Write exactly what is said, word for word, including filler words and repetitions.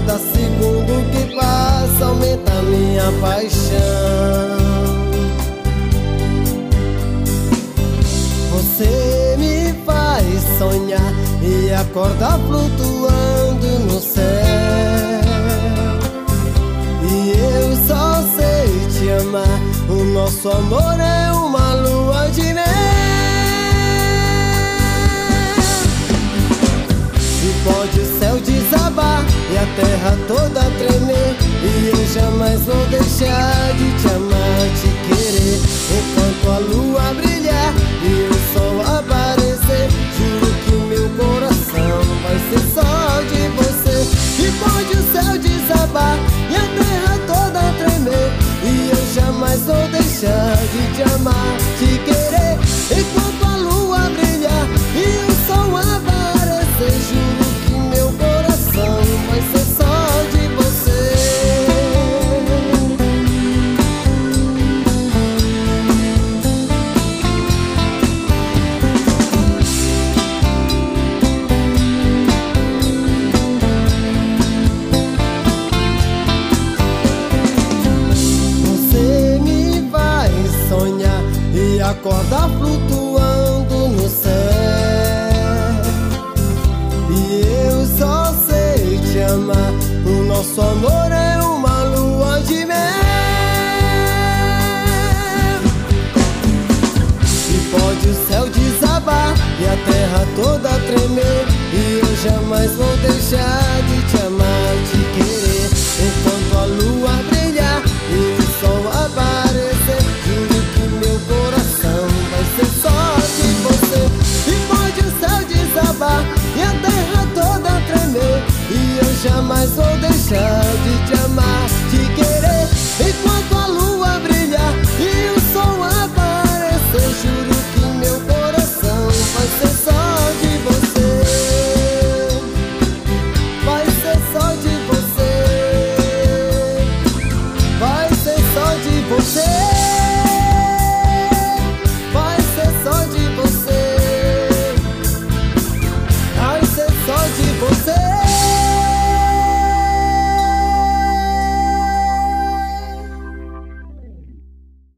cada segundo que passa aumenta a minha paixão. Você me faz sonhar e acordar flutuando no céu. E eu só sei te amar, o nosso amor é uma lua de mel. E pode o céu desabar e a terra toda tremer, e eu jamais vou deixar de te amar, te querer. Enquanto a lua brilhar e o sol aparecer, juro que meu coração vai ser só de você. E pode o céu desabar e a terra toda tremer, e eu jamais vou deixar de te amar, te querer. Enquanto a lua brilhar e o sol aparecer, juro que meu coração vai ser só de você. Você me faz sonhar e acordar flutuando no céu. E eu só sei te amar, o nosso amor é uma lua de mel. E pode o céu desabar e a terra toda tremer, e eu jamais vou deixar de te amar, te querer. Enquanto a lua brilhar e o sol aparecer, juro que meu coração vai ser só de você. E pode o céu desabar e a terra toda tremer, e eu jamais vou deixar